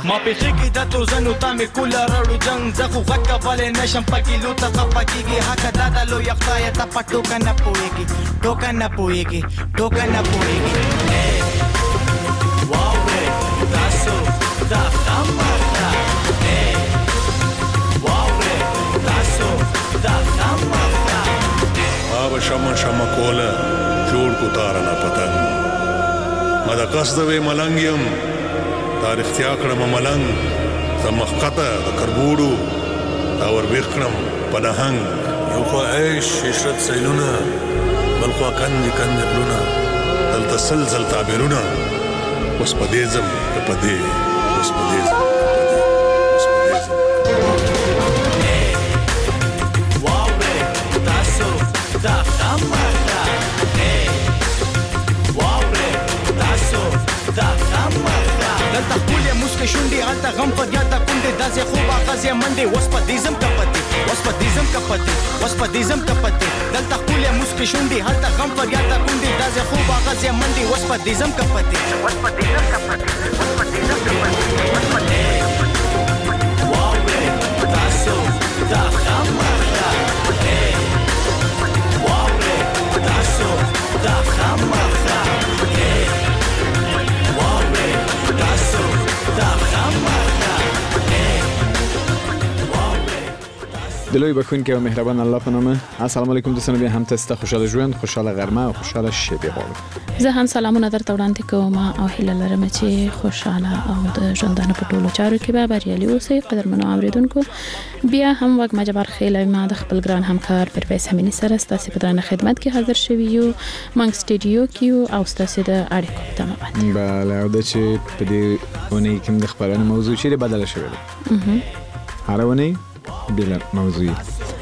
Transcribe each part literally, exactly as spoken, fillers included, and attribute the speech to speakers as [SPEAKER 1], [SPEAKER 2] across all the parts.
[SPEAKER 1] ما پېښېږي د تو زنو تا مې کوله راړو جنګ زه خو غږ کولی نشم په کیلو ته خفه کېږي حقه دا د لویه خدایه ته په ټوکه نه پوهېږي ټوکه نه پوهېږي ټوکه نه پوهېږي واورئ تاسو دا خبره ده واورئ تاسو دا خبره ده
[SPEAKER 2] آب شمع شمع کوله جوړ کو تارنه پتنګ ما د قصدوي ملنګ يم تاریخ تیا کړم ملنګ زمخقته د کربوړو دا ور وکړم پنهنګ یو خو عيش عشرت سیلونه بل خو کند کند لونه دل تسلسل تعبیرونه اوس پدې زم پدې اوس پدې زم اوس پدې زم
[SPEAKER 1] واورئ تاسو دا خبره واورئ تاسو دا خبره دلته خپلې مسکې شونډې هلته غم فریاد د کونډې داسې خوب اغازې منډې اوس په دې ځم کپتې اوس په دې ځم کپتې اوس په دې ځم کپتې دلته خپلې مسکې شونډې هلته غم فریاد د کونډې داسې خوب اغازې منډې اوس په دې ځم کپتې اوس په دې ځم کپتې اوس په دې ځم کپتې اوس په دې واورئ تاسو دا خبره واورئ تاسو دا خبره
[SPEAKER 3] دلوی بخون که و مهربان الله په نامه. السلام علیکم دوستان، بیا هم تاسو خوشاله ژوند، خوشاله غرمه او خوشاله شب غواړم.
[SPEAKER 4] زه هم سلامونه درته وړاندې کوم او هیله لرم چې خوشاله او د ژوندانه په ټولو چارو کې به بریالي اوسئ. قدرمنو اوریدونکو، بیا هم وګ مجبر خیله ما د خپل ګران همکار پروفیسور همینی سره ستاسو په درنه خدمت کې حاضر شوی یو مونږ سټډیو کې او ستاسو د اړیکو په تمه باندې.
[SPEAKER 3] بله، او د چې په دې ونې کې د خبرونې موضوع چې بدله شوې ده. هر ونې بلا موضوعی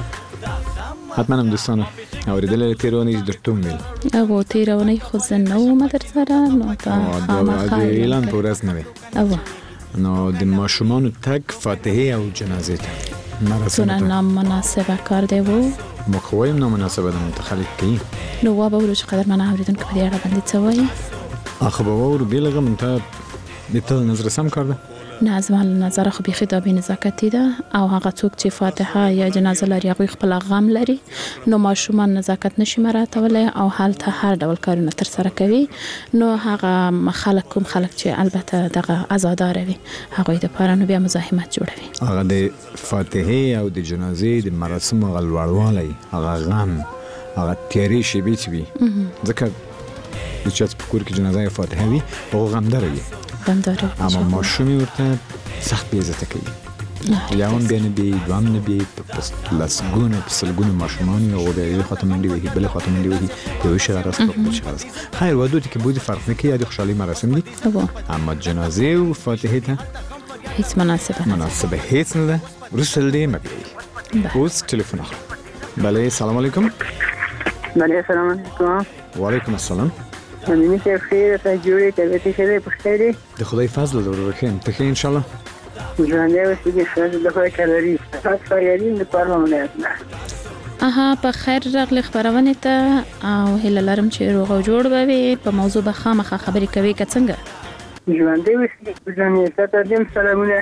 [SPEAKER 3] حتما هم دوستانو اوریدل تیرونی درتون میل
[SPEAKER 4] او تیرونی خود زنو مدر سره نو تا
[SPEAKER 3] خامخا اعلان پورس نه
[SPEAKER 4] او
[SPEAKER 3] نو د ماشومان تک فاتحه او جنازه ته
[SPEAKER 4] مراسم نام مناسبه کار دی وو
[SPEAKER 3] مخویم نامناسبه ده متخلف کی
[SPEAKER 4] نو وا به ورچ قدر من اوریدون که په اړه باندې څه وایي
[SPEAKER 3] اخو به ور بیلغه منته د تل نظر سم کړه
[SPEAKER 4] نه از مال نظر خو بيخي د بې نزاکتی ده او هغه څوک چې فاتحه یا جنازه لري هغه خپل غم لري نو ماشومان نزاکت نشي مراتولای او حالته هر ډول کارونه تر سره کوي نو هغه خلک کوم خلک چې البته دغه آزادار وي هغه د پرانو بیا مزاحمت جوړوي
[SPEAKER 3] هغه د فاتحه او د جنازې د مراسم غلوړوالي هغه غم هغه تیری شي به وي ځکه چې په کور کې جنازه فاتحه وي او غم دري
[SPEAKER 4] غمداره
[SPEAKER 3] اما ماشومی ورته سخت بیزته کوي یا هم بیان بی دوام نبی پس لسگون پسلگون ماشومانی و غیره خاتم دی وحی بله خاتم دی وحی یوی شغرست بخور شغرست خیر وادوتی که بودی فرق نکی یادی خوشحالی مراسم دی اما جنازه و فاتحه تا
[SPEAKER 4] هیچ مناسبه
[SPEAKER 3] مناسبه هیچ نده رسل دی مبیعی اوز تلفون آخر بله سلام علیکم
[SPEAKER 5] بله سلام علیکم
[SPEAKER 3] و علیکم السلام
[SPEAKER 5] همینی که خیر تا جوری تبعیتی شده بخیری
[SPEAKER 3] ده خدای فضل دور بخیم تخیر انشالله
[SPEAKER 5] جوانده وستی که فضل ده خدای کلاری فضل فریادیم ده پارلمان لیتنا
[SPEAKER 4] اها په خیر راغلی خبرونه ته او هیله لرم چې روغ او جوړ به په موضوع به خامخا خبرې کوي که څنګه
[SPEAKER 5] جوانده وستی جوانده ستاسو دیم سلامونه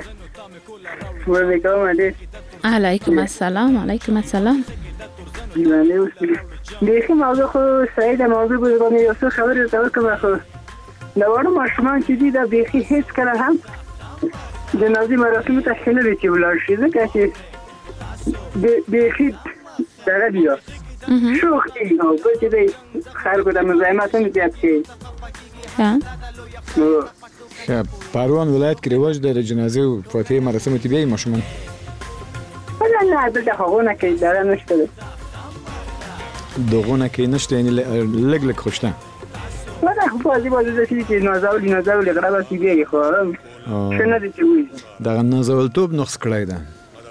[SPEAKER 5] وعلیکم دې
[SPEAKER 4] علیکم السلام علیکم السلام
[SPEAKER 5] جوانده وستی دیگه موضوع خو سعید موضوع بود باندې یو څه خبرې ته کوم خو دا وړو ماشومان چې دي دا بیخي هیڅ کله هم جنازي مراسم ته حل لري چې ولاړ شي ځکه چې بیخي دغه دی شوخ دی او په دې خلکو د مزاحمت نه زیات شي
[SPEAKER 4] ها
[SPEAKER 3] ښه پروان ولایت کې رواج د جنازې او فاتحه مراسم ته بیا ماشومان
[SPEAKER 5] نه نه دغه هغونه کې دا نشته
[SPEAKER 3] دغونه کې نشته یعنی لګ لګ خوشته
[SPEAKER 5] نه خو بازی بازی د چې نازول نازول غرابه سی دی خو څنګه دي چې وي
[SPEAKER 3] دا نازول توپ نقص کړای ده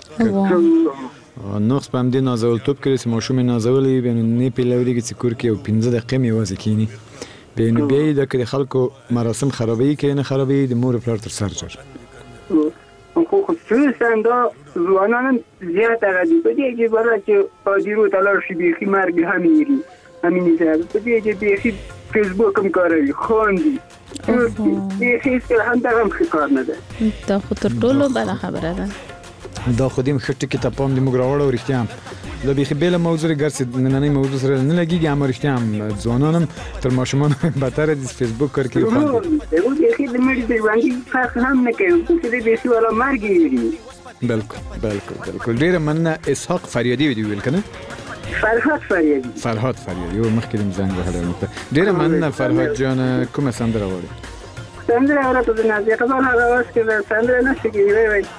[SPEAKER 3] نقص په دې نازول توپ کې چې ماشوم نازولې بین نه پیلوري چې کور کې او پنځه دقیقې میوازي کینی بین بیا د کړي خلکو مراسم خرابې کې نه خرابې د مور پلار تر سر جوړ
[SPEAKER 5] خو خو څه څنګه ځوانان زیات راځي په دې کې ورته چې پادیرو تلل شي به خمر به هميري هميني ځای په دې کې به فیسبوک هم کاروي خواندي یې هیڅ هم دا هم کار نه ده.
[SPEAKER 4] دا خو تر ټولو بله خبره ده.
[SPEAKER 3] دا خو دې خټه کې ته پام دې موږ راوړو رښتیا د بيخي بل موضوع ګرځي نننۍ موضوع سره نه لګيږي امر رښتیا ځوانانم تر ماشومان بهتره د فیسبوک کار کوي.
[SPEAKER 5] نو یو دې کې د مړي د باندې فرق هم نه کوي چې دې به سوال مرګي.
[SPEAKER 3] بالکل بالکل بالکل ډیر مننه. اسحاق فریادي دی ویل کنه
[SPEAKER 5] فرهاد فریادي
[SPEAKER 3] فرهاد فریادي و مخکې د زنګ وهله. ډیر مننه فرهاد جان. کومه سندره وړي؟
[SPEAKER 5] سندره ورته د نازیه قبان راوس کې سندره نشي کېږي وای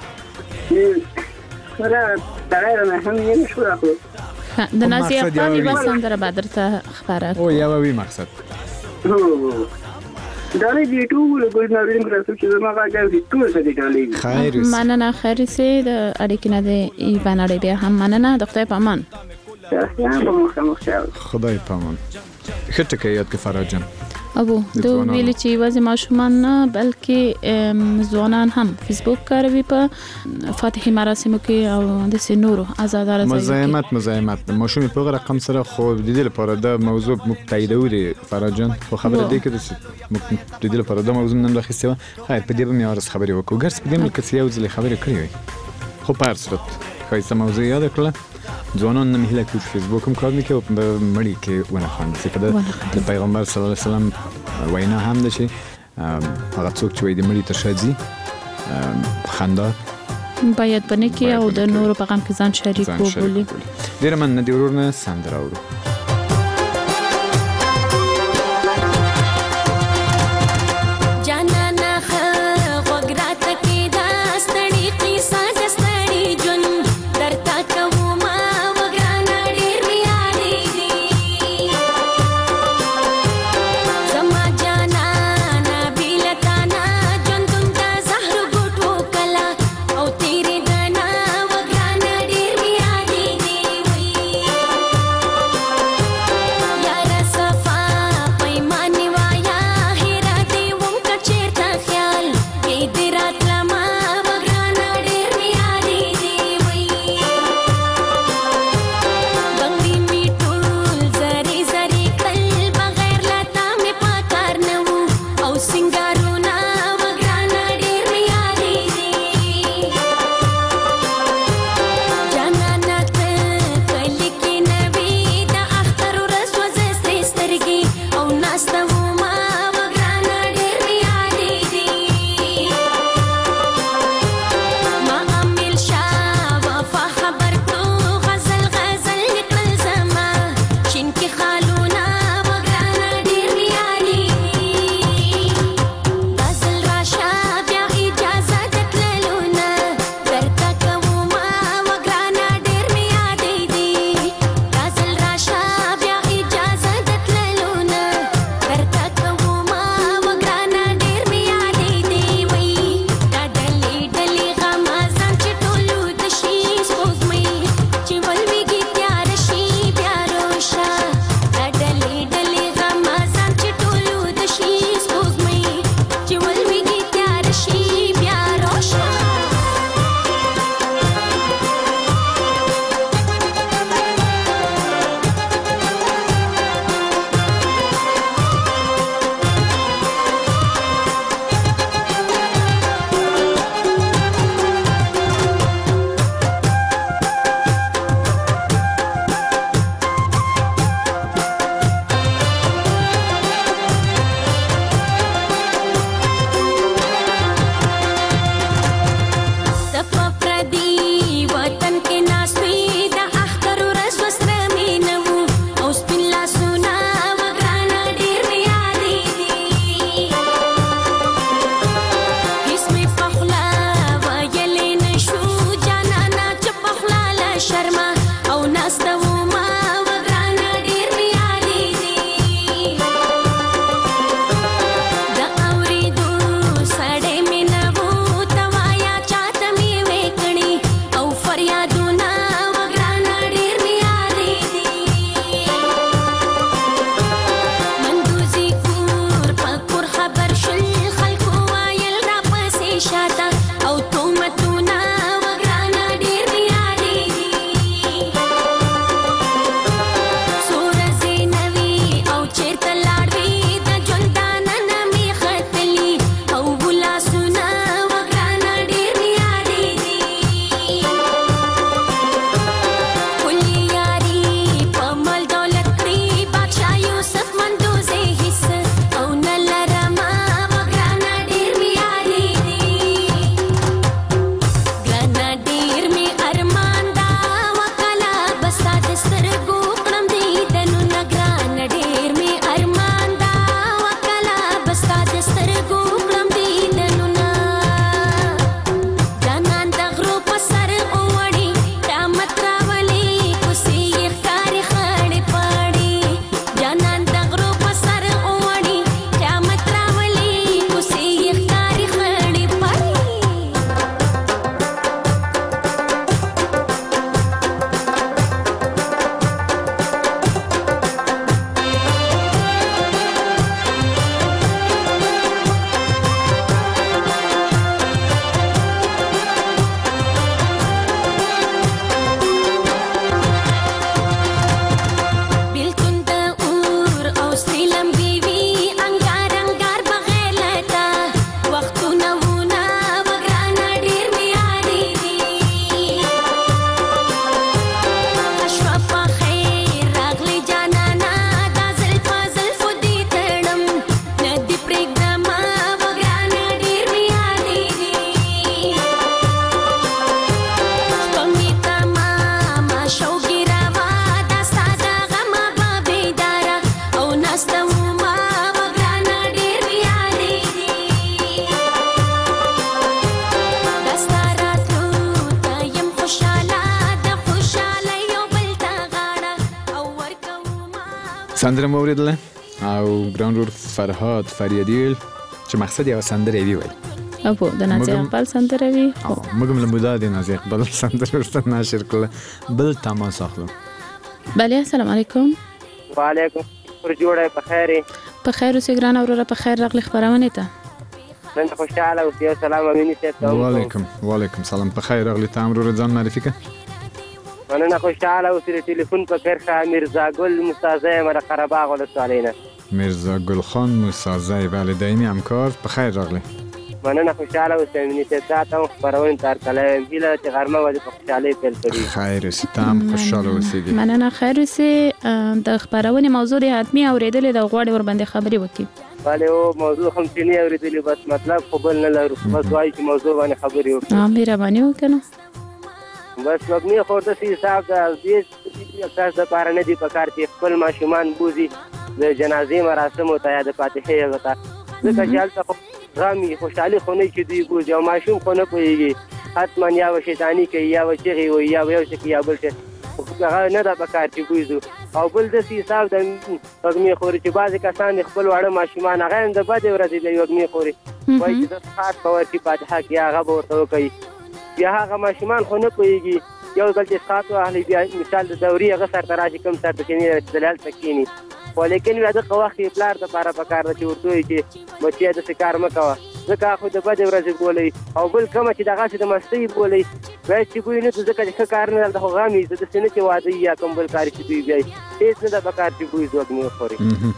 [SPEAKER 5] ورا دغه نه هم یې شو راخو
[SPEAKER 4] د نازیه قبان یو سندره بدرته خبره
[SPEAKER 3] او یو وی مقصد
[SPEAKER 5] دا دې ټول ګورنرین کراسو چې ما راځي ټول څه دي ډالې.
[SPEAKER 3] خیر
[SPEAKER 4] مننه خیر سي د اړیکې نه دی ایوان اړې بیا هم مننه. د خدای په امان.
[SPEAKER 3] خدای په امان. خټه کې یاد کې فرهاد جان
[SPEAKER 4] ابو دو ویل چې وځي ماشومان نه بلکې ځوانان هم فیسبوک کاروي په فاتحه مراسمو کې او د سينورو آزاد راځي
[SPEAKER 3] مزاحمت مزاحمت ماشوم په رقم سره خو د دې لپاره د موضوع متایدو دي فرهاد جان خو خبره دې کې د دې لپاره د موضوع نن راخسته خیر په دې به مې اورس خبرې وکړو ګرځ په دې ملک کې یو ځل خبرې کړې وي خو پارسرت خایسته موضوع یاد کړل. ځوانان نه مهله کوي فیسبوک هم کار نه کوي په مړی کې ونه خاندي چې د پیغمبر صلی الله علیه وسلم وینا هم ده چې هغه څوک چې د مړی تر شاځي خندا
[SPEAKER 4] باید بنه کې او د نورو په غم کې ځان شریک وبولي.
[SPEAKER 3] ډیر مننه دی ورونه سندره اورو. سندره مو اوریدله او ګران رور فرهاد فریدیل چې مقصد یو سندره وی وای
[SPEAKER 4] او د نازي اقبال سندره وی
[SPEAKER 3] موږ هم له د نازي اقبال سندره ورته نشر کړل بل تماس اخلو.
[SPEAKER 4] بله السلام علیکم.
[SPEAKER 6] وعلیکم پر جوړه په خیره
[SPEAKER 4] په خیر اوسې ګران اوره په خیر راغلی خبرونه ته
[SPEAKER 6] نن خوشاله او یو سلام امینی ته.
[SPEAKER 3] وعلیکم وعلیکم سلام په خیر راغلی تام ورو ځان معرفي ک.
[SPEAKER 6] نن خوشاله او سره ټلیفون په کرخه میرزا ګل مستازه مر قرهباغ ولسوالینا.
[SPEAKER 3] میرزا ګل خان مستازه بله دایمي همکار په خیر راغلی.
[SPEAKER 6] مننه خوشاله او امینی ته تاسو خبرونه تر کله هیله چې غرمه ولې په خوشاله پیل کړی.
[SPEAKER 3] خیر ستام خوشاله اوسئ.
[SPEAKER 4] مننه خیر اوسئ. د خبرونه موضوع حتمی اوریدلې د غوړې ور باندې خبرې وکړي.
[SPEAKER 6] بله او موضوع هم چې نه اوریدلې بس مطلب خپل نه لرو بس وایي چې موضوع باندې خبرې وکړو.
[SPEAKER 4] ها مهرباني وکړه.
[SPEAKER 6] بس مبني خو د حساب د دې اساس د پاره نه دی په کار چې خپل ماشومان بوزي د جنازې مراسم او ته د فاتحه وتا ځکه چې هلته غامي خوشحالي خو نه چې دوی بوزي او ماشوم خو نه پوهېږي حتما یا به شیطاني کوي یا به چغې وایي یا به یو څه کوي یا بل څه هغه نه ده په کار چې بوزو. او بل داسې حساب د وږمې خوري چې بعضې کسان د خپل واړه ماشومان هغه هم د بدې ورځې د وږمې خوري وایي چې د سخات به ورشي فاتحه کې هغه به ورته وکوي بیا هغه ماشومان خو نه پوهېږي یو ځل چې سخات واخلي بیا مثال د دوري هغه سر ته راشي کوم سر ته کښېني چې دلال ته کښېني خو لیکن بیا دغه وخت کې پلار دپاره پکار ده چې ورته وایي چې بچیه داسې کار مه کوه ځکه خو د بدې ورځې بولئ او بل کومه چې دغسې د مستۍ بولئ بیا چې بوی نه ځکه چې ښه کار نه دلته خو غامي زه داسې نه چې واده یا کوم بل کار چې دوی بیایي هېڅ نه ده پکار چې بوی وږمې وخوري.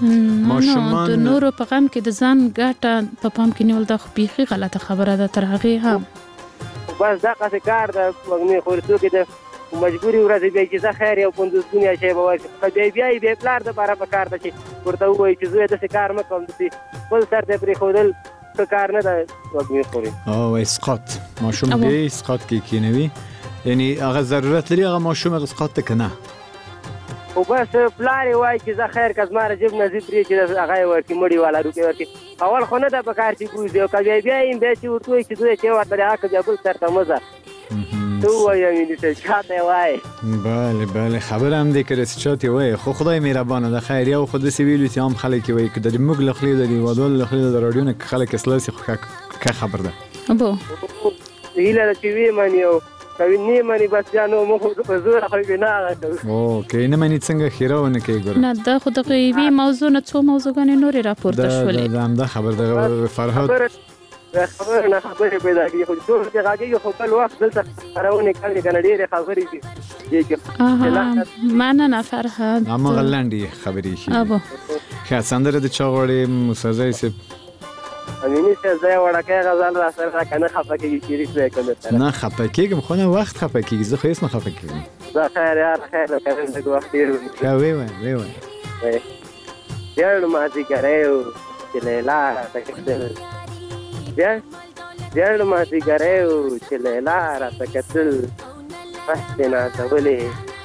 [SPEAKER 4] نو د نورو په غم کې د ځان ګټه په پام کې نیول دا خو بیخي غلطه خبره ده تر هغې هم
[SPEAKER 6] بس دغسې کار ده وږمې خوري څوک د مجبوري ورځې بیا چې زه خیر یو پنځوس ګونی شی به ورکړي بیا بیا یې بیا پلار دپاره پکار ده چې ورته ووایي چې زویه داسې کار مه کوم داسې خپل سر ته پرېښودل ښه کار نه ده وږمې خوري.
[SPEAKER 3] او اسقاط ماشوم بیا اسقاط کې کېنوي یعنی هغه ضرورت لري هغه ماشوم اسقاط ته که نه
[SPEAKER 6] خو بس پلار یې وایي چې زه خیر که زما رجب نظیر پرې چې هغه یې ورکړي مړي والا روپۍ ورکړي اول خو نه ده پکار چې بوزي او که بیا بیا یې بیا چې ورته وایي چې زویه چې ورته د هغه بیا بل سر ته مه ځه تو وایه مینی ته چاته وایه.
[SPEAKER 3] بله بله خبر هم دی که رسی چاته وایه خو خدای مهربانه ده خیر یا خود دسی ویلو تی هم خلکی وایه که داری مگ لخلی داری وادال لخلی در رادیو نه که خلک اسلاسی خو که خبر ده
[SPEAKER 4] ابو
[SPEAKER 6] هیله ده چی وی منی او کوي نه منی بس جانو مو په زور خو نه راځو.
[SPEAKER 3] او کې نه منی څنګه خیره ونه کوي ګور
[SPEAKER 4] نه دا خو دغه وی موضوع نه څو موضوعګانې نورې راپورته شولې
[SPEAKER 3] دا دا خبر ده فرهاد
[SPEAKER 6] خبر نه خبرې پیدا کیږي خو ټول چې راځي خو بل وخت دلته راونه کړي کنه ډېرې خبرې دي چې
[SPEAKER 4] مننه فرهاد
[SPEAKER 3] اما غلندي خبرې شي
[SPEAKER 4] ابو
[SPEAKER 3] خا سندره د چاغړې مسازای سي
[SPEAKER 6] امینی څه ځای وړکه غزل را سره کنه خفه کیږي شریک وکړه
[SPEAKER 3] نه خفه کیږم خو نه وخت خفه کیږي زه خو هیڅ نه خفه کیږم.
[SPEAKER 6] دا خیر یار خیر کنه د وخت ډیر
[SPEAKER 3] ښه وی وی وی
[SPEAKER 6] یار ما دې کړو چې لیلا تکتل بیا یار ما دې کړو چې لیلا را تکتل پښتنه تولې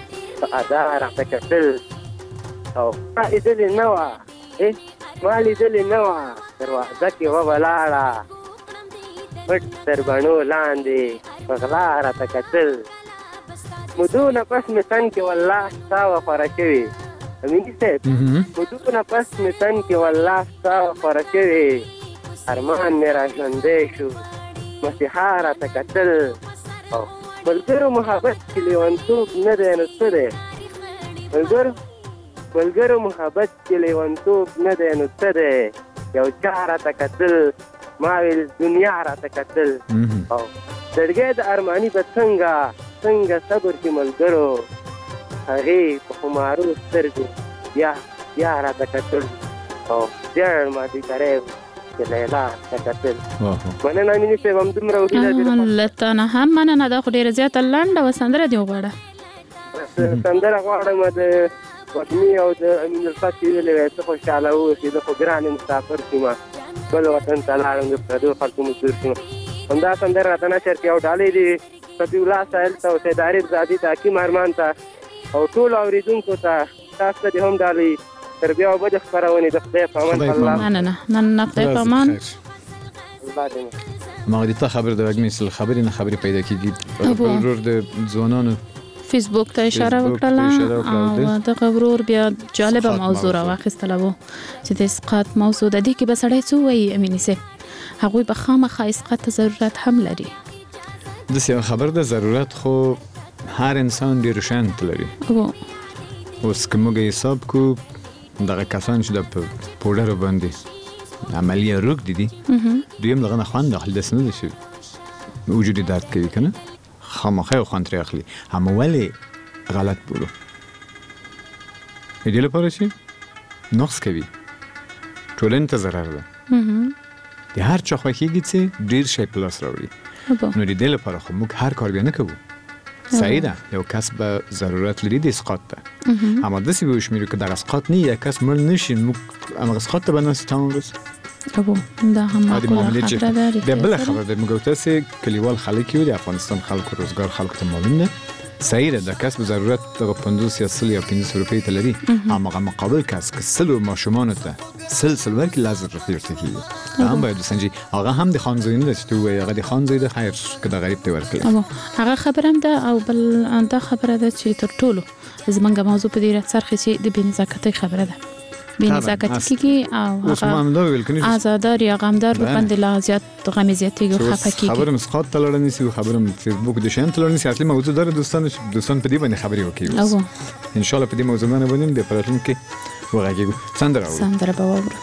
[SPEAKER 6] ادا را تکتل او ما دې نو ا ما دې نو دروازه کې ولاړه پټ تر بڼو لاندې پغلا راته کتل مدونه پس مې تن کې والله ستا وخوره شوې امیني صاحب مدونه پس مې تن کې والله ستا وخوره شوې ارمان مې را ژوندی شو مسیحا راته کتل او ملګرو محبت کې لیونتوب نه دی نو څه دی ملګرو ملګرو محبت کې لیونتوب نه دی نو څه دی یو چا راته کتل ما ویل دنیا راته کتل او زړګی د ارماني به څنګه څنګه صبر کې ملګرو هغې په خمارو سترګو بیا بیا راته کتل او ژړ ما دې کری چې لیلا ته کتل. مننه مینې صاحب همدومره وهیله
[SPEAKER 4] له تا نه هم مننه دا خو ډېره زیاته لنډه وه سندره دې وغواړه.
[SPEAKER 6] سندره غواړم د وطني او د امین الفت چې ویلې وی څه خوشحاله واوسې زه خو ګرانې مسافر شوم بل وطن ته لاړم د پردیو خلکو مزدور شوم. همدا سندره راته نشر کې او ډالۍ دي صفي الله سایل ته او سید عارف زادي ته حکیم ارمان ته او ټولو اورېدونکو ته تاسو ته دې هم ډالۍ تر بیا او بلې خپرونې د خدای په امان الله.
[SPEAKER 4] مننه مننه خدای په امان.
[SPEAKER 6] الله دې
[SPEAKER 3] ما دې ته خبر د وګمې سل خبرې نه خبرې پیدا کیږي ورور د ځوانانو
[SPEAKER 4] فیسبوک ته اشاره وکړه او دغه ورور بیا جالبه موضوع راواخیستله وو چې د اسقاط موضوع د دې کې به سړی څه وایي امیني صاحب هغوی به خامخا اسقاط ته ضرورت هم لري
[SPEAKER 3] داسې یو خبر ده ضرورت خو هر انسان ډېرو شیانو ته لري اوس که موږ حساب کو دغه کسان چې د پوډرو باندې عملیه روږدي دي دوی هم دغه نه خوند اخلي داسې نه ده چې وجود یې درد کوي که نه خامخا یو خوند ترې اخلي همه ولې غلط بولو د دې لپاره چې نقص کوي ټولنې ته ضرر ده د هر چا خوښېږي چې ډېر شی په لاس راوړي نو د دې لپاره خو موږ هر کار بیا نه کوو صحیح ده یو کس به ضرورت لري د اسقاط ته اما داسې به وشمېرو که دغه اسقاط نه یو کس مړ نه شي موږ همغه اسقاط ته به ناست تمام ورځ
[SPEAKER 4] دا هم معقوله خبره ده
[SPEAKER 3] بیا بله خبره ده موږ تاسې کلیوال خلک یو د افغانستان خلکو روزګار خلکو ته معلوم ده صحیح ده د کس به ضرورت دغه پنځوس یا سل یا پنځوس روپۍ ته لري همغه مقابل کس که سلو ماشومانو ته سل سل ورکړي لس زره روپۍ ورته کېږي دا هم باید وسنجي هغه هم د خان زوی نه ده چې ته ووایې هغه د خان زوی ده خیر که د غریب ته یې ورکړي
[SPEAKER 4] هغه خبره هم ده او بل دا خبره ده چې تر ټولو زمونږ موضوع په دې راڅرخي چې د بې نزاکتۍ خبره ده بې نزاکتي کېږي او هغه ازادار یا غمدار به باندې لا زیات غمې زیاتېږي او خفه کېږي
[SPEAKER 3] خبره هم اسقاط ته لاړه نیسي او خبره هم فیسبوک د شیانو ته لاړه نیسي اصلي موضوع دا ده دوستان دوستان په دې باندې خبرې وکړي اوس انشاءالله په دې موضوع باندې باندې بیا په راتلونکي کې وغږېږو سندره واورو
[SPEAKER 4] سندره به واورو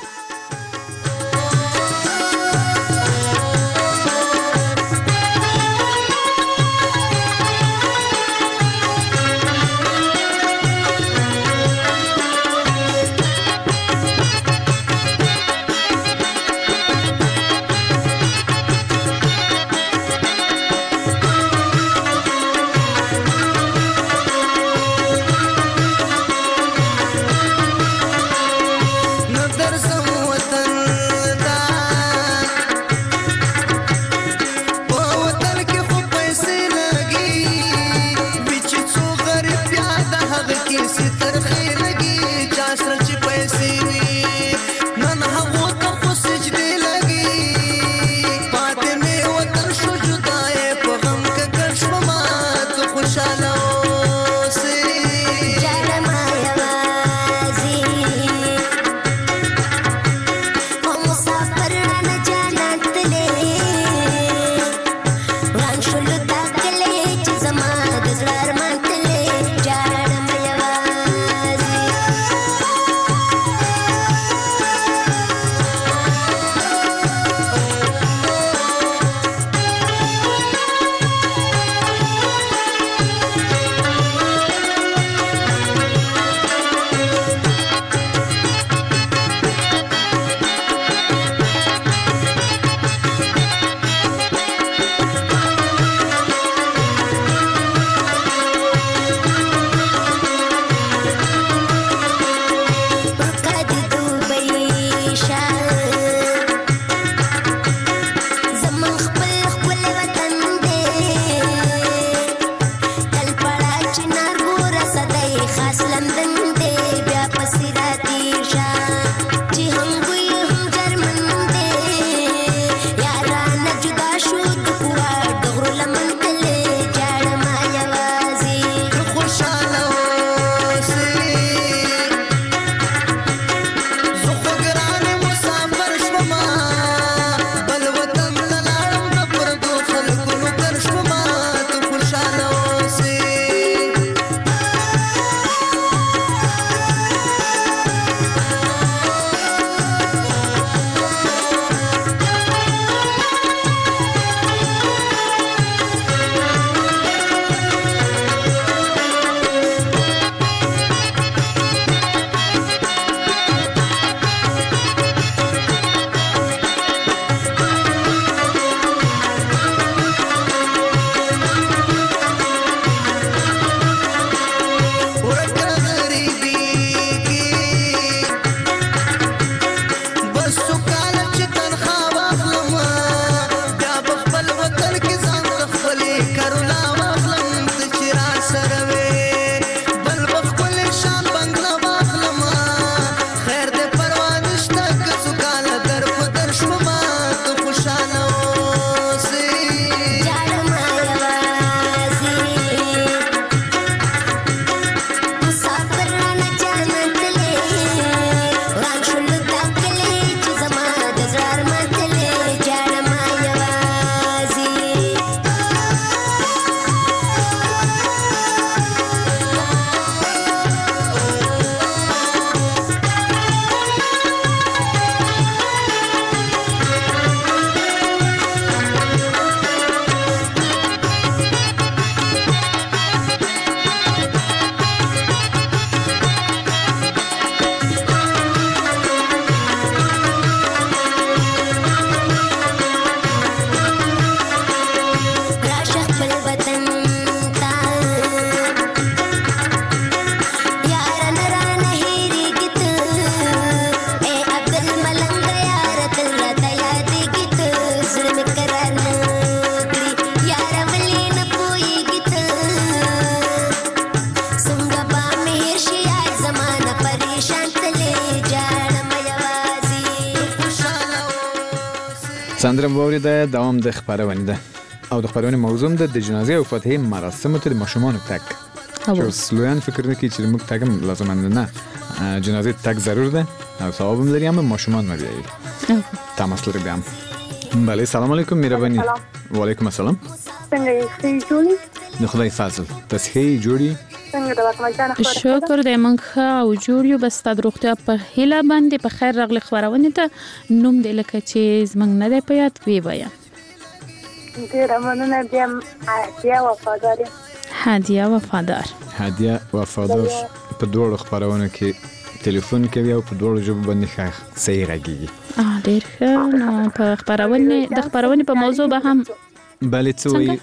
[SPEAKER 3] سندره واوریده دوام د خبرونه ده او د خبرونه موضوع ده د جنازې او فاتحه مراسم ته د ماشومان تک چې سلویان فکر نه کوي چې موږ تګم لازم نه جنازې تک ضرور ده او ثواب هم لري هم ماشومان مریایي تماس لري بیام. بله سلام علیکم مهربانی. و علیکم السلام.
[SPEAKER 7] څنګه یې جوړی؟
[SPEAKER 3] د خدای فضل تاسو جوړی؟
[SPEAKER 7] څنګه د واکمنجان خبره؟
[SPEAKER 4] شکر د منخ او جوړ یو بس د روغتیا په هیله باندې په خیر راغلی خبرونه ته نوم د لکه چې زمنګ نه دی پیات وی بیا.
[SPEAKER 7] ډیر مننه بیا هدیه وفادار.
[SPEAKER 4] هدیه وفادار.
[SPEAKER 3] هدیه وفادار په دوه خبرونه کې تلیفون کوي او په دوه ژبه باندې ښه صحیح راګي. اه
[SPEAKER 4] ډیر ښه نو په خبرونه د خبرونه په موضوع به هم
[SPEAKER 3] بلې څه وایي؟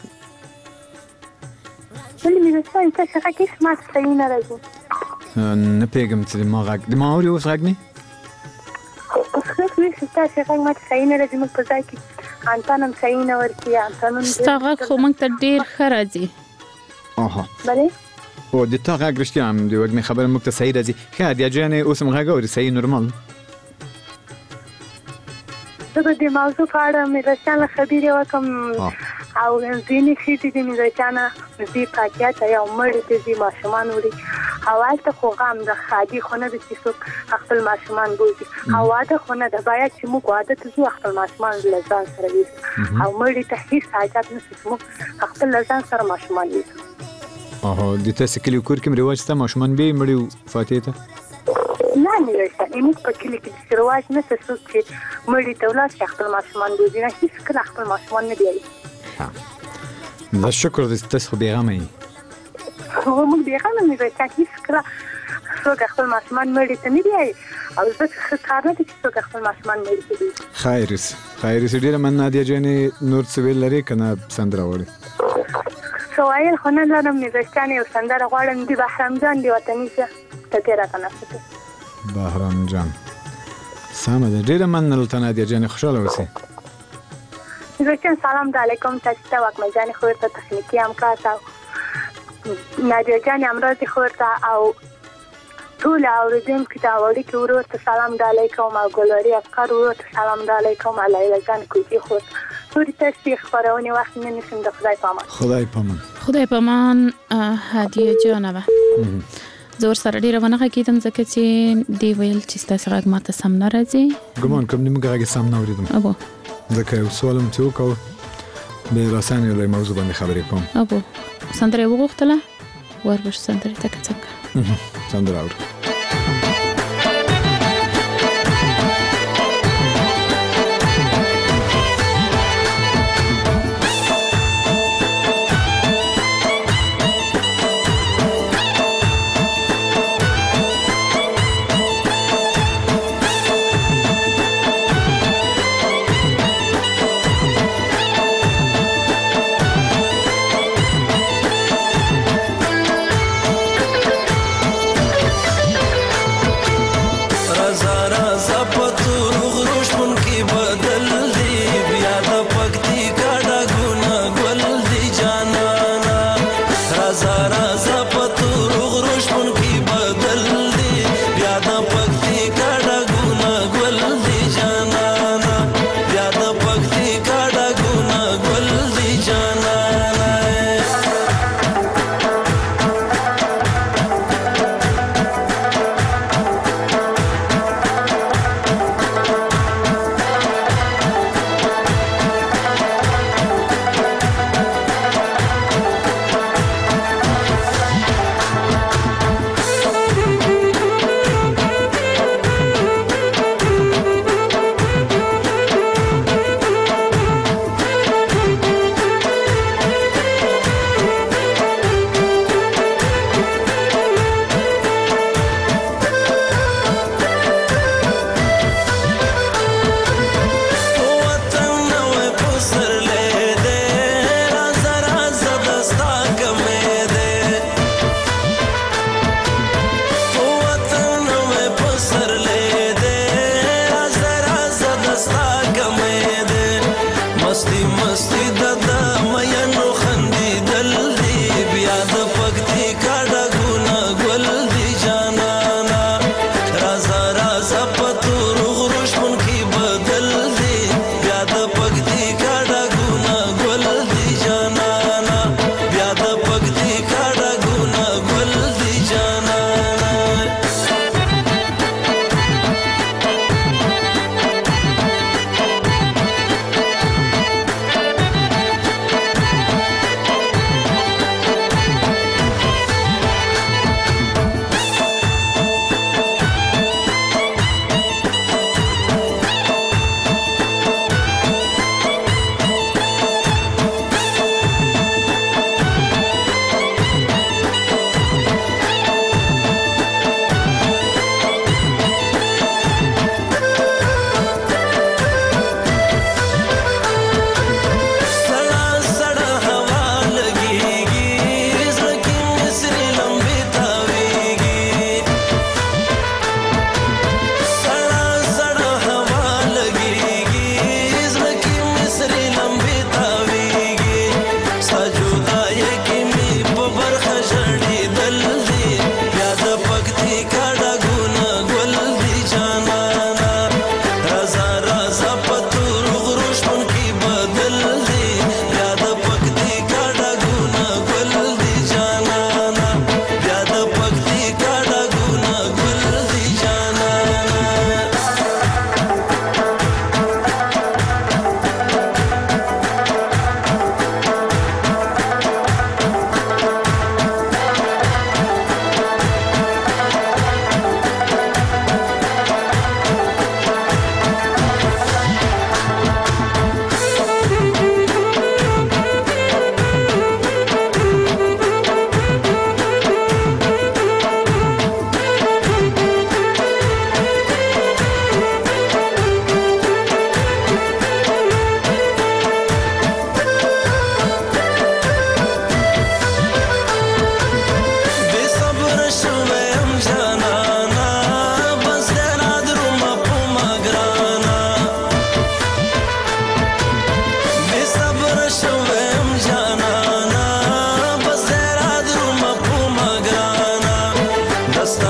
[SPEAKER 7] ولې مې وسای ته څنګه کې سمات صحیح نه راځي؟
[SPEAKER 3] نه پیګم چې ما غږ د ما اوري اوس غږ نه؟
[SPEAKER 7] خو څه چې تاسو څنګه مات صحیح نه راځي موږ په ځای کې انتانم صحیح نه ورکی انتانم
[SPEAKER 4] ستغه خو موږ ته ډیر ښه راځي.
[SPEAKER 3] اها
[SPEAKER 7] بله
[SPEAKER 3] او د تا غږ رښتیا هم د وګمې خبره موږ ته صحیح راځي. ښه د جانې اوس موږ غږ اوري صحیح نورمال.
[SPEAKER 7] زه د موضوع په اړه مې رساله خبرې وکم او ځینې شي چې مې رساله دې پاکیات یا مړ دې ماشومان وړي او البته خو غام د خادي خونه د څوک خپل ماشومان بوزي او واده خونه د باید چې موږ واده ته ځو خپل ماشومان لزان سره وي او مړ ته هیڅ حاجت نشي موږ خپل لزان سره ماشومان وي.
[SPEAKER 3] اها د تاسو کلی کور کې رواج ته ماشومان به مړیو فاتحه ته
[SPEAKER 7] نه نه راځي موږ په کلی کې د رواج نه څه چې مړی ته ولاړ شي خپل ماشومان بوزي نه هیڅ کله خپل ماشومان نه دی.
[SPEAKER 3] دا شکر دې تاسو بیغمه یې
[SPEAKER 7] خو موږ بیغمه نه راځي هیڅ کله څوک خپل ماشومان مړی ته نه دی او زه څه کار نه چې څوک خپل ماشومان مړی ته دی.
[SPEAKER 3] خیرس خیرس ډیره مننه دی جانې نور څه ویل لري کنه سندره وړي
[SPEAKER 7] سوایل خو نه لرم مې ځکه یو سندره غواړم دی بهرام جان دی وطني څه ته تیرا کنه
[SPEAKER 3] بهرام جان سامه ده ډیره مننه تنه دی جانې خوشاله اوسئ.
[SPEAKER 7] زوجان سلام علیکم تاسو ته واکمنجان خو ته تخنیکی همکار تاسو نادیا جان امروز خو ته او ټول اوریدم کې دا وړي کې ورته سلام علیکم او ګلوري افکار ورته سلام علیکم علیه جان کوي خو ټول تاسو خبرونه وخت نه نشم د خدای پامان
[SPEAKER 3] خدای پامان
[SPEAKER 4] خدای پامان هدیه جانبه زور سره ډیره ونه کېدم ځکه چې دی ویل چې تاسو غږ ماته سم نه راځي
[SPEAKER 3] ګمان کوم نیمه غږ سم نه اوریدم
[SPEAKER 4] ابو
[SPEAKER 3] ځکه یو سوالم چې وکاو به راسانه له موضوع باندې خبرې کوم.
[SPEAKER 4] ابو سندره وغوښتله وربش سندره تک څنګه
[SPEAKER 3] سندره اورو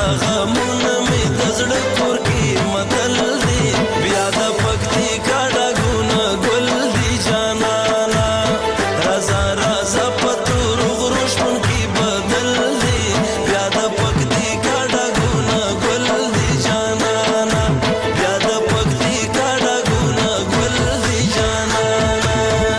[SPEAKER 8] غمونه مې د زړه کور کې متل دی بیا د پکتي کا ډاګونه ګل دی جانانا رازا رازا پتور غروش من کې بدل دی بیا د پکتي کا ډاګونه ګل دی جانانا بیا د پکتي کا ډاګونه ګل دی جانانا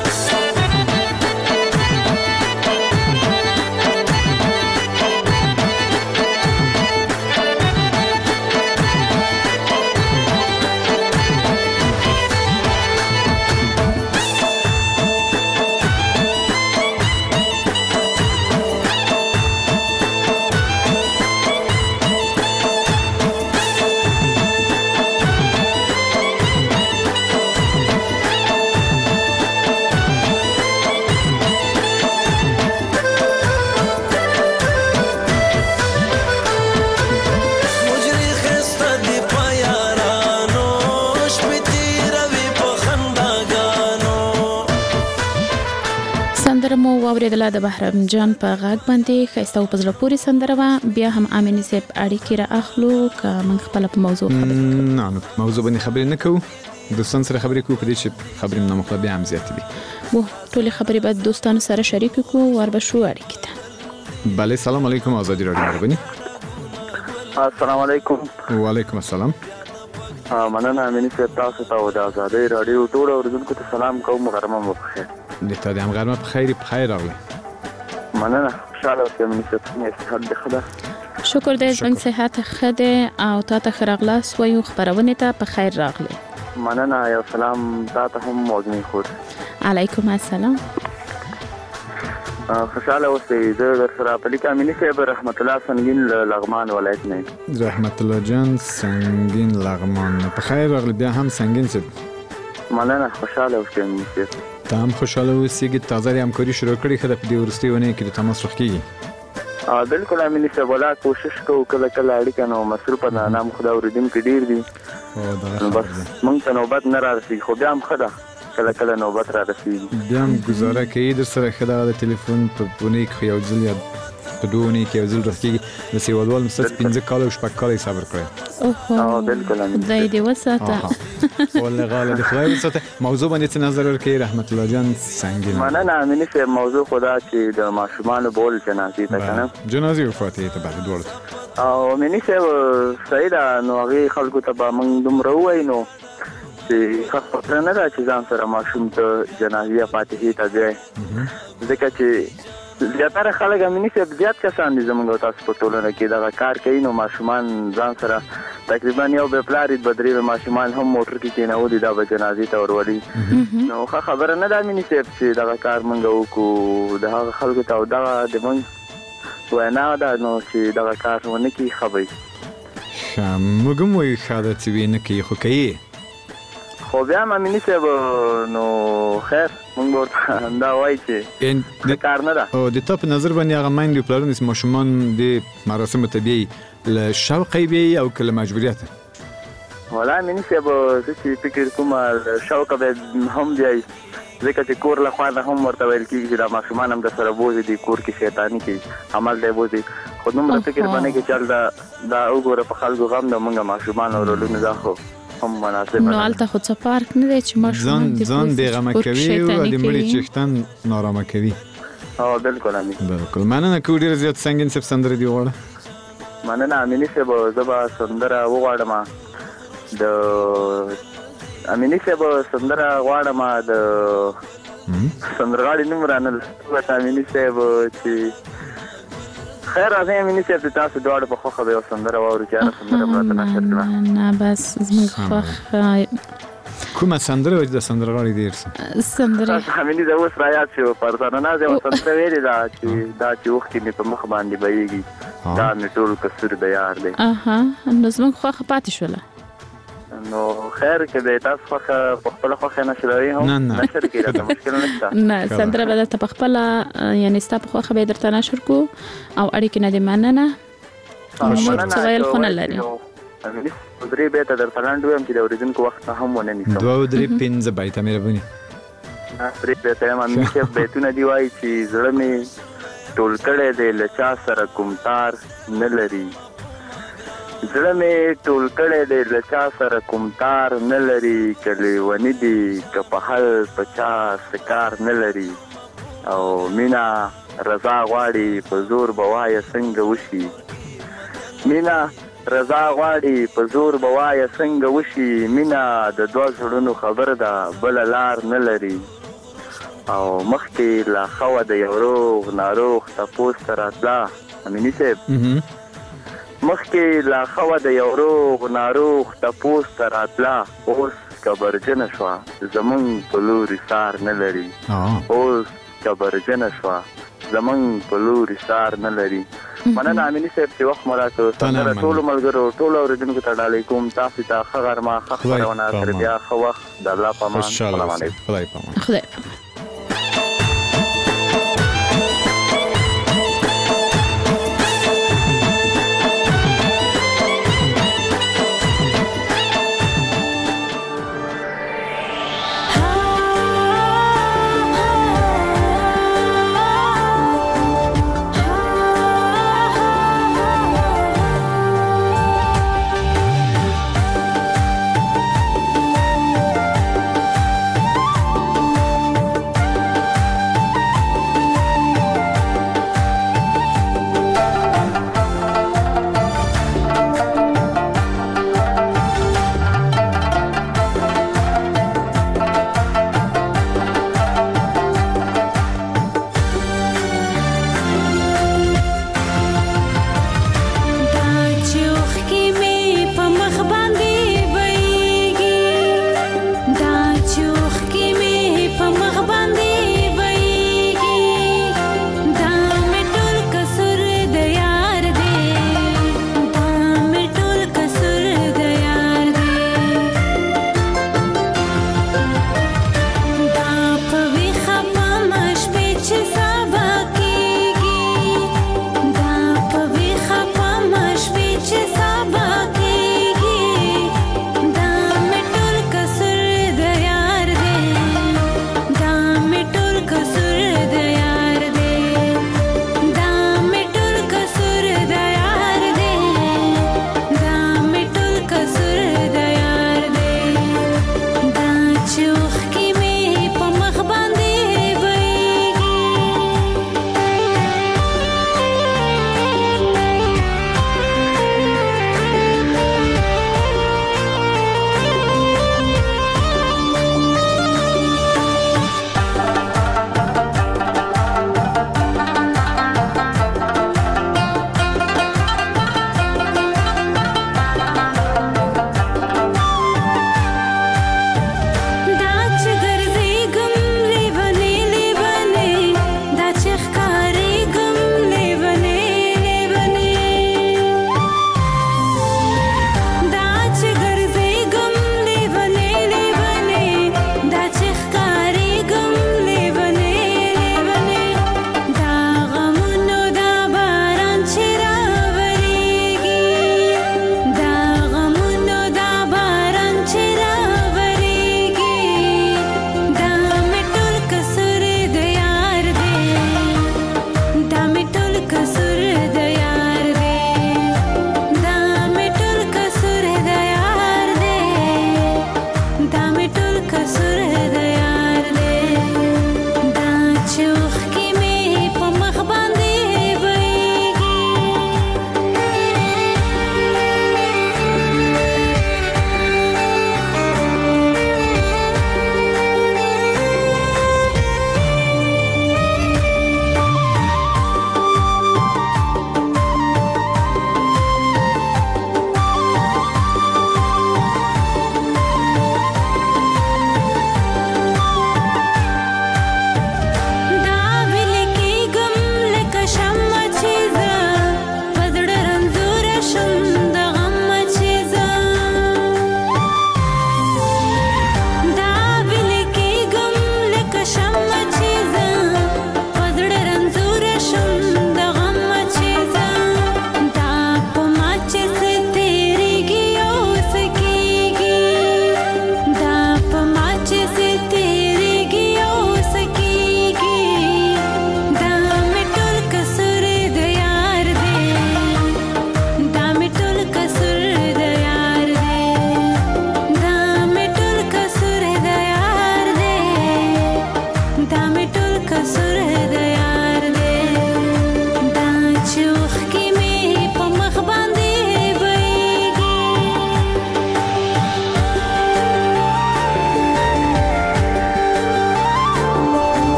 [SPEAKER 8] مجري خسته دی په یارانو شپې تېروي په خنداګانو
[SPEAKER 4] سندره مو واورېدله د بهرام جان په غږ باندې ښایسته او په زړه پورې سندره وه. بیا هم امیني صاحب اړیکې را اخلو که موږ خپله په موضوع خبرې کوو.
[SPEAKER 3] نه نو موضوع باندې خبرې نه کوو، دوستان سره خبرې کوو، په دې چې خبرې نامخواه بیا هم زیاتې دي.
[SPEAKER 4] و ټولې خبرې به دوستانو سره شریک کړو. ور به شو اړیکې ته.
[SPEAKER 3] بله سلام علیکم، آزادی رادیو مهرباني.
[SPEAKER 6] السلام علیکم.
[SPEAKER 3] وعلیکم السلام.
[SPEAKER 6] مننه امیني صاحب، تاسو ته او د آزادۍ راډیو ټولو اورېدونکو ته سلام کوم. غرمه مو بخیر.
[SPEAKER 3] د تا د هم غرمه په خیر په خیر راغلی.
[SPEAKER 6] مننه، خوشحاله اوسئ امیني صاحب. څنګه صحت دې ښه ده؟
[SPEAKER 4] شکر دی زموږ صحت ښه دی او تا ته ښه راغلاست وایو خپرونې ته په خیر راغلی.
[SPEAKER 6] مننه، یو سلام تا ته هم وږمې خور.
[SPEAKER 4] علیکم السلام.
[SPEAKER 6] خوشحاله اوسئ. زه در سره په لیک امیني صاحب رحمت الله سنگین له لغمان ولایت نه یم.
[SPEAKER 3] رحمت الله جان سنگین لغمان، په خیر راغلی. بیا هم سنگین صاحب
[SPEAKER 6] مننه، خوشحاله اوسئ امیني صاحب.
[SPEAKER 3] ته هم خوشحاله اوسېږي. تازه یې همکاري شروع کړې ښه ده په دې وروستۍ اونۍ کې د تماس روغ کېږي.
[SPEAKER 6] بالکل امیني صاحب، ولا کوشش کوو کله کله اړیکه نو مصروفه ده، نام خدا اورېدونکي ډېر دي نو بس موږ ته نوبت نه را رسېږي، خو بیا هم ښه ده کله کله نوبت را رسېږي.
[SPEAKER 3] بیا هم ګزاره کوي در سره ښه ده. د ټلیفون په اونۍ کې یو ځل یا په دوه اونۍ کې یو ځل روغ کېږي. د سیوادوال مستد پنځه کاله او شپږ کاله یې صبر کړی.
[SPEAKER 4] اوهو
[SPEAKER 6] بالکل امیني
[SPEAKER 4] خدای دې وساته.
[SPEAKER 3] والله غاله د خدای وساته. موضوع باندې څه نظر ورکوي رحمت الله جان سنگین؟
[SPEAKER 6] مننه امیني صاحب، موضوع خدا چې د ماشومانو بول جنازې ته که نه
[SPEAKER 3] جنازې او فاتحې ته بله دواړو ته.
[SPEAKER 6] او امیني صاحب صحیح ده، نو هغې خلکو ته به موږ دومره ووایو نو چې ښه خبره نه ده چې ځان سره ماشوم ته جنازې یا فاتحې ته بیایي، ځکه چې زیاتره خلک امیني صاحب زیات کسان دي زموږ او تاسو په ټولنه کې دغه کار کوي، نو ماشومان ځان سره تقریبا یو بې پلار دوه درې ماشومان هم موټر کې کېنولي، دا به جنازې ته ورولي. نو ښه خبره نه ده امیني صاحب چې دغه کار موږ وکړو د هغه خلکو ته، او دغه د موږ وینا ده نو چې دغه کار ونه کړي ښه به وي.
[SPEAKER 3] ښه موږ هم وایو ښه ده چې ویې نه کوي، خو کوي.
[SPEAKER 6] خو بیا هم امیني صاحب نو خیر موږ به ورته همدا وایو چې ښه کار نه ده.
[SPEAKER 3] او د تا په نظر باندې هغه میندې او پلرونه چې ماشومان د مراسمو ته بیایي له شوقه یې بیایي او که له مجبوریته؟
[SPEAKER 6] والا امیني صاحب زه چې فکر کوم له شوقه به هم بیایي، ځکه چې کور له خوا نه هم ورته ویل کېږي چې دا ماشومان هم در سره بوځي دي کور کې شیطاني کوي عمل دی بوځي، خو دومره فکر به نه کوي چې دا دا وګوره په خلکو غم د موږ ماشومان او رولونه دا خو هم مناسب
[SPEAKER 4] نو هلته خو څه پارک نه دی چې ماشومان
[SPEAKER 3] ځان ځان بېغمه کوي او د مړي چښتن نارامه کوي.
[SPEAKER 6] او بالکل امین
[SPEAKER 3] بالکل. مننه کوو ډېر زیات سنګین صاحب سندره دې وغواړه.
[SPEAKER 6] مننه امیني صاحب، زه به سندره وغواړم د امیني صاحب سندره غواړم د سندرغاړي نوم رانه لږ امیني صاحب چې خیر راځي امیني صاحب تاسو دواړو په خوښه به یو سندره واورو چې هغه سندره به راته نشر کړه.
[SPEAKER 4] نه بس زموږ خوښ
[SPEAKER 3] کومه سندره وه چې د سندرغاړي ډېر څه
[SPEAKER 4] سندره
[SPEAKER 6] امیني زه اوس را یاد شو پرځانه ناز یوه سندره ویلې ده چې دا چې اوښکې مې په مخ باندې بهیږي دا مې ټول قصور د یار دی.
[SPEAKER 4] اها نو زموږ خوښه پاتې شوله.
[SPEAKER 6] نو خیر که د تاسو خوښه په خپله خوښه نشروي هم نشر کړي راته مشکل نشته.
[SPEAKER 4] نه سندره به درته په خپله یعنې ستا په خوښه به یې درته نشر کړو او اړیکې نه دې مننه موږ څه ویل خو نه لري.
[SPEAKER 6] درې بیته درته لنډ ویم چې د اورېدونکو وخت هم ونه نیسم.
[SPEAKER 3] دوه درې پنځه بیته مهرباني.
[SPEAKER 6] درې بیته یم امین صاحب بیتونه دي وایي چې زړه مې ټول کړی دی له چا سره کوم تار نه لري
[SPEAKER 9] زړه مې ټول کړی دی له چا سره کوم تار نه لري که لیوني دي که په حل په چا سکار نه لري او مینا رضا غواړي په زور به وایه څنګه وشي مینا رضا غواړي په زور به وایه څنګه وشي مینا د دوه زړونو خبر ده بله لار نه لري او مخکې لا ښه وه د یو روغ ناروغ تپوس ته راتله امیني صاحب مخکې لا ښه وه د یو روغ ناروغ تپوس ته راتله اوس کبرجنه شوه زمونږ په لوري سار نه لري اوس کبرجنه شوه زمونږ په لوري سار نه لري مننه امیني صاحب چې وخت مو راکړو سندره ټولو ملګرو ټولو اورېدونکو ته ډالۍ کوم تاسو ته ښه غرمه ښه خپرونه تر بیا ښه وخت د الله په امان سلام علیکم
[SPEAKER 3] خدای په امان
[SPEAKER 4] خدای په امان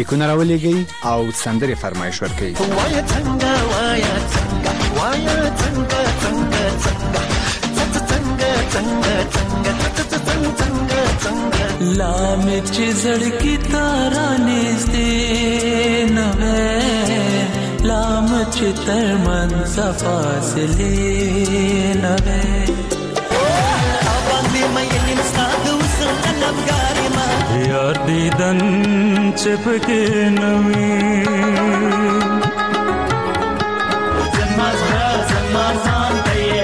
[SPEAKER 3] لیکونه راولېږئ او سندرې فرمایش ورکړئ.
[SPEAKER 8] وایا څنګه وایا څنګه وایا څنګه څنګه څنګه څنګه څنګه څنګه څنګه څنګه لا مې چې زړګي تارا نږدې نه وې لا مې چې تر منځ فاصلې نه وې باندې مې نمستا د وسل لمګارې ما یار دیدن چې پکې نه وې زما زړه زما ځان ته یې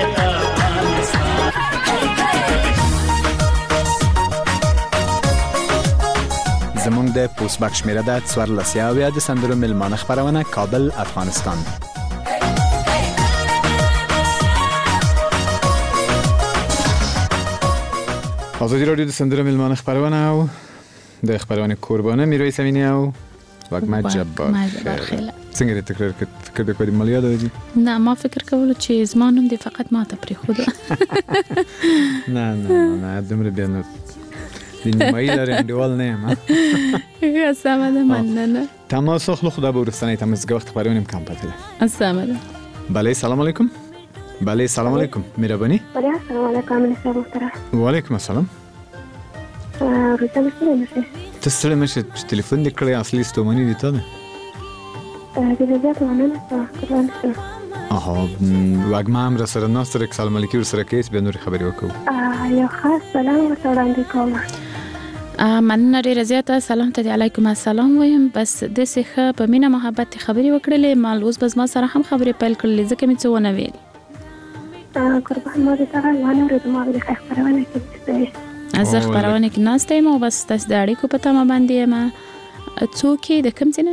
[SPEAKER 3] زمونږ د پوسټ باکس شمیره ده څوارلس یاویا د سندرو ملمانه خپرونه کابل افغانستان. ازادي رادیو د سندرو ملمانه خپرونه او د خپرونه قربانه میرویس امینی او وګمه جبار خیر. څنګه دې تکرار کړه کړه د مالیات دی؟
[SPEAKER 4] نه ما فکر کولو چې زمانم دی فقط ما ته پرې خود.
[SPEAKER 3] نه نه نه دمر بیا نه نیمایی لري انډیوال نه ما.
[SPEAKER 4] یا سلام مننه.
[SPEAKER 3] تماس خو خدا به ورستنی تماس وقت خبرونیم کم پاتله.
[SPEAKER 4] السلام علیکم.
[SPEAKER 3] بله سلام علیکم. بله سلام علیکم. مهربانی.
[SPEAKER 7] بله سلام علیکم محترم.
[SPEAKER 3] و علیکم السلام.
[SPEAKER 7] روزه مشه.
[SPEAKER 3] تستړی مشه تلیفون دې کړی اصلي ستومنی دي ته نه.
[SPEAKER 7] دې زیات ونه نه.
[SPEAKER 3] آها وګما هم را سره ناس سره سلام علیکم سره کیس به نور خبرې وکړو.
[SPEAKER 7] یو خاص سلام وړاندې کوم.
[SPEAKER 4] مننه ډیره زیاته سلام ته علیکم السلام وایم. بس د سیخه په مینا محبت خبرې وکړلې مال اوس بس ما سره هم خبرې پیل کړلې ځکه مې څه ونه ویل.
[SPEAKER 7] قربان ما دې سره ونه ورته ما دې خبرونه کوي.
[SPEAKER 4] زه خبرونه کې ناسته یم او بس تاسو د اړیکو په تمه باندې یم. څوک د کوم ځای نه؟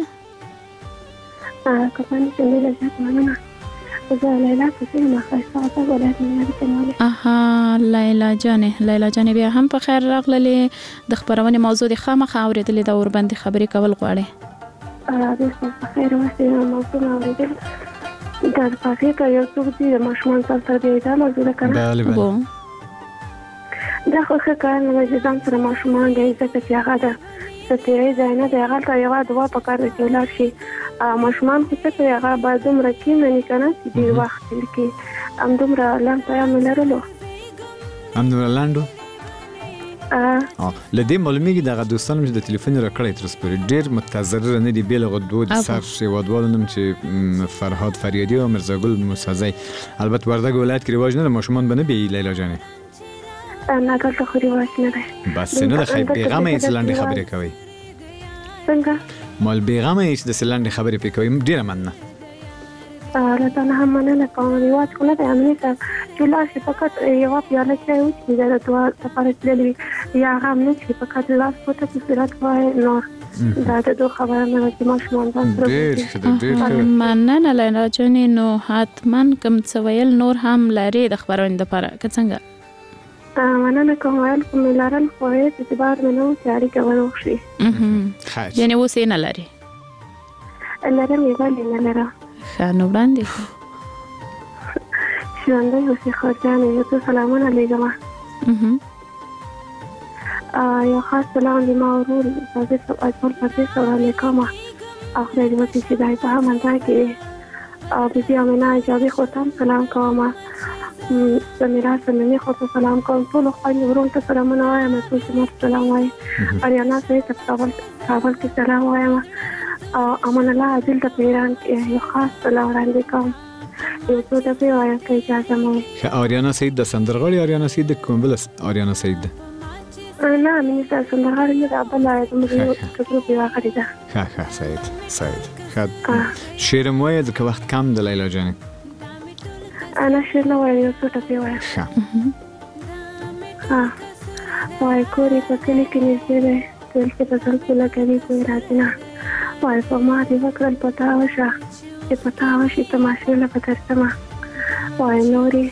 [SPEAKER 7] قربان دې له زیات مننه. زه لیلا په ما خاصه ولایت نه کوله.
[SPEAKER 4] اها لیلا جانې لیلا جانې بیا هم په خیر راغللې. د خبرونه موضوع د خامخ اوریدلې د اور باندې خبرې کول غواړي.
[SPEAKER 7] ا دې په خیر واسه موضوع اوریدل. دا پاتې ته یو څه دي ماشومان سره دی دا موضوع ده کنه.
[SPEAKER 3] بله بله.
[SPEAKER 7] دا خو څه کار نه چې ځان سره ماشومان دی ځکه چې هغه ده ستېری ځای نه دی هغه ته یو دوا پکار دی چې ولاړ شي. ماشومان خو څه کوي هغه باید دومره کښېني که نه چې ډېر وخت تېر کړي. همدومره لنډ پیغام مې لرلو.
[SPEAKER 3] همدومره لنډ و؟ له دې معلومیږي دغه دوستان چې د تلیفون راکړی تر اوسه پورې ډېر متضرره نه دي بې له دوو د سر هېوادوالو نوم چې فرهاد فریادي او مرزاګل موسهزی. البته وردګ ولایت کې رواج نه ده ماشومان به نه بیایي لیلا جانې؟
[SPEAKER 7] نه دلته خو رواج نه دی.
[SPEAKER 3] بس نه ده ښایي بېغمه یې څه لنډې خبرې کوئ.
[SPEAKER 7] څنګه؟
[SPEAKER 3] مال بېغمه یې چې داسې لنډې خبرې پرې کوئ ډېره مننه.
[SPEAKER 7] له تا نه هم مننه کوم. رواج خو نه دی امني صاحب چې لاړ شي فقط یوه پیاله چای وڅښي د دعا لپاره تللی وي یا هغه هم نه څښي فقط لاس پورته کړي صورت وایي نور دا د دو خبره نه ده چې ماشومان ځان سره
[SPEAKER 3] ډېر ښه ده ډېر ښه.
[SPEAKER 4] مننه لیلا جانې. نو حتما کوم څه ویل نور هم لرې د خبرونې دپاره که څنګه؟
[SPEAKER 7] مننه کوم ویل خو مې لرل خو هېڅ اعتبار مې نه و چې اړیکه ونه وکړي.
[SPEAKER 4] یعنې اوس یې نه لرې؟
[SPEAKER 7] لرم یې ولې نه لرم.
[SPEAKER 4] ښه نو وړاندې
[SPEAKER 7] ژوندی اوسې خورجانې یو څه سلامونه لېږمه. یو خاص سلام د ما ورور اجمل پردیس ته وړاندې کومه او خدای دې وکړي چې دی په امن ځای کې او بیبي امینا ایجابي خو ته هم سلام کومه. سمیرا سمیمي خو ته سلام کوم. ټولو خویندو ورونو ته سلامونه وایم. ټول جومات ته سلام وایم. اریانا سعید ته په کابل کې سلام وایم. او امان الله عادل ته په ایران کې یو خاص سلام وړاندې کوم. یو څو دفعې وایم که اجازه مو وي.
[SPEAKER 3] آریانا سعید د سندرغاړې آریانا سعید د کوم بله آریانا سعید ده؟
[SPEAKER 7] نه مینې سره سندرغاړې نه ده بله زموږ یو ګروپ یوه غړې ده.
[SPEAKER 3] ښه ښه سعید سعید ښه. شعر مو وایه ځکه وخت کم ده لیلا جانې.
[SPEAKER 7] نه شعر نه وایم یو څو ټپې وایم.
[SPEAKER 3] ښه
[SPEAKER 7] ها وایي کور یې په کلي کې نږدې دی ټول کې په زلفو لګوي کوی راځي نه وایي په ما دې وکړل په تا وشه چې په تا وشي تماشې له به درځمه وایي نورې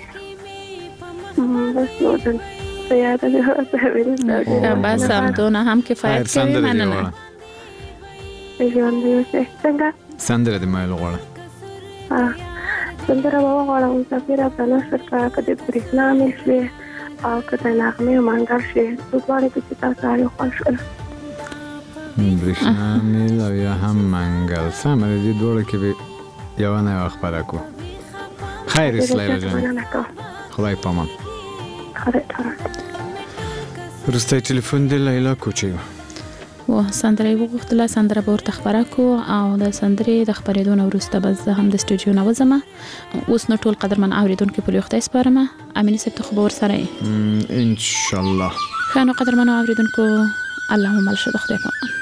[SPEAKER 7] بس نور څه یاده مې ورته ویلي
[SPEAKER 4] بس همدونه هم کفایت کوي. مننه.
[SPEAKER 7] ژوندی اوسې. څنګه؟
[SPEAKER 3] سندره دې ما ویل غواړه.
[SPEAKER 7] سندره به وغواړم مسافره په نثر که که د برېښنا مل شوې او که د نغمې منګل شوې څو دواړې پکې تا سره یو خوښ شول.
[SPEAKER 3] برښنا میل او یا هم منګل سم دي دوړه کې به یو نه خبره کو خیر اسلام جان خدای پامان
[SPEAKER 7] خدای پامان
[SPEAKER 3] رسته تلیفون دی لیلا کوچی
[SPEAKER 4] و سندره وغوښتله سندره به ورته خپره کو او د سندرې د خپرېدو نه وروسته به زه هم د سټوډیو نه وځم. اوس نو ټول قدرمن اورېدونکي په لوی خدای سپارم. امینې صاحب ته خو به ورسره یې
[SPEAKER 3] انشاءالله.
[SPEAKER 4] ښه نو قدرمنو اورېدونکو الله مو مل شه د خدای پامان.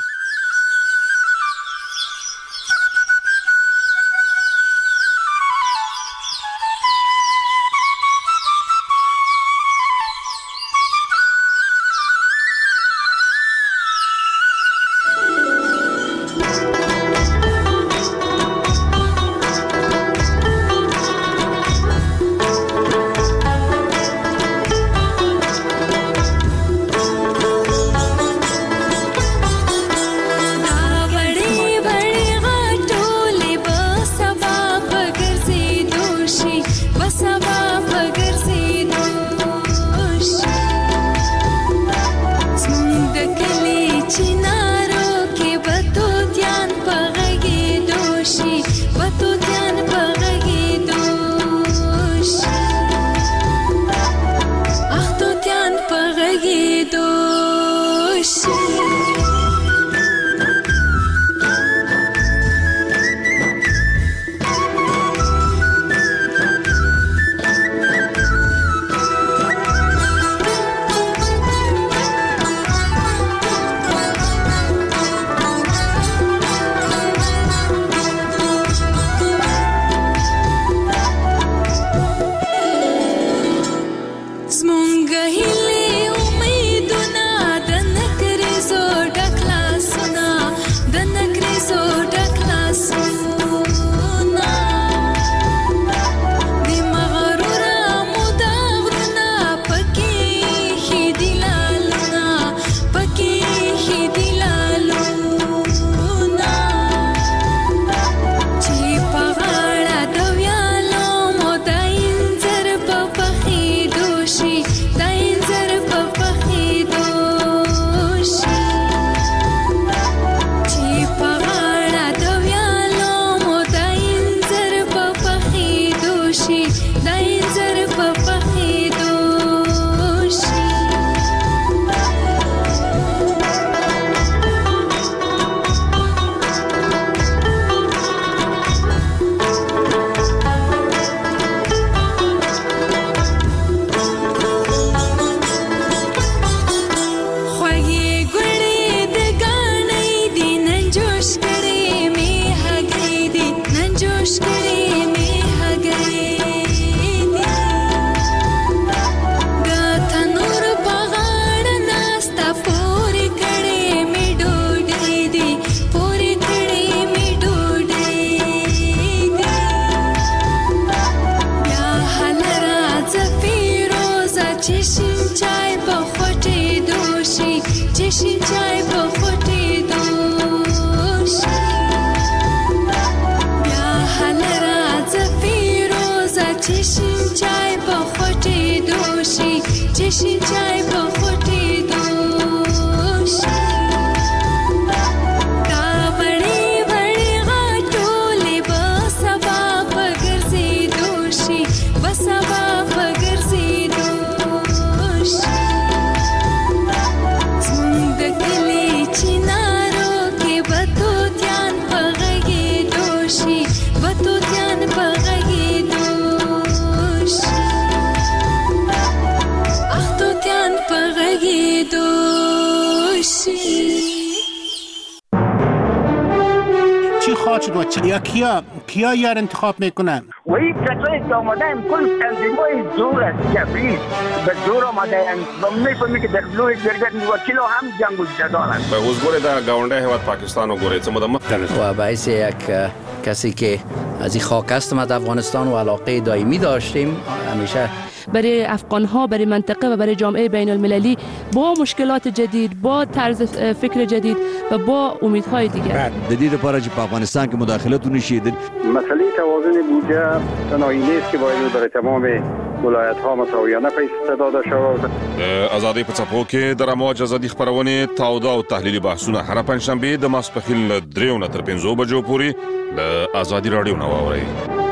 [SPEAKER 10] یا کیا کیا یار انتخاب میکنن؟
[SPEAKER 11] وی کسایی که آمدن کل تنظیمای زور است جبری به زور آمدن و میفهمی که در لوی جرگت وکیل هم جنگ و جدال است.
[SPEAKER 12] به وزگوری در گاونده هواد پاکستان و گوری چمدم
[SPEAKER 13] و باعث یک کسی که از این خاک است ما در افغانستان و علاقه دائمی داشتیم همیشه
[SPEAKER 14] برای افغان‌ها، برای منطقه و برای جامعه بین المللی با مشکلات جدید، با طرز فکر جدید و با امیدهای دیگر.
[SPEAKER 15] جدید لپاره چې په افغانستان کې مداخلت ونشي.
[SPEAKER 16] مسئله توازن بودجه تنهایی نیست که باید برای تمام
[SPEAKER 15] ولایت ها مساویانه پیسته داده شود.
[SPEAKER 12] ازادي په څپو کې د رموج ازادي خبرونه تاوده او تحلیلي بحثونه هر پنځشنبه د ماسپخیل دریو نه تر پنځو بجو پورې د ازادي رادیو نو اوري.